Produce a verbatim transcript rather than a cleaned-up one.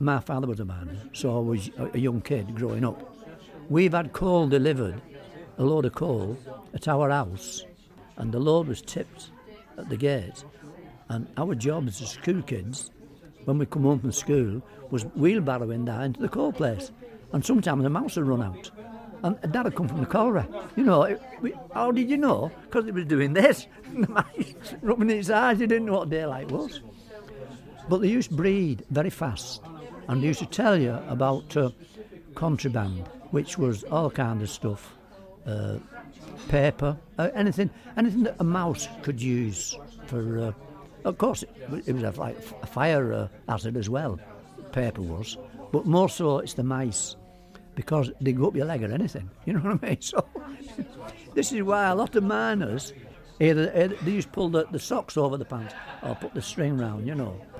my father was a miner, so I was a, a young kid growing up. We've had coal delivered, a load of coal, at our house, and the load was tipped at the gate. And our job as school kids, when we come home from school, was wheelbarrowing that into the coal place. And sometimes the mouse would run out. And Dad had come from the colliery. You know, it, we, how did you know? Because he was doing this. The mice rubbing its eyes. He didn't know what daylight was. But they used to breed very fast. And they used to tell you about uh, contraband, which was all kind of stuff. Uh, paper, uh, anything anything that a mouse could use for... Uh, of course, it, it was a, like, a fire uh, hazard as well. Paper was. But more so, it's the mice. Because they go up your leg or anything, you know what I mean? So this is why a lot of miners, either, either they used to pull the, the socks over the pants or put the string round, you know.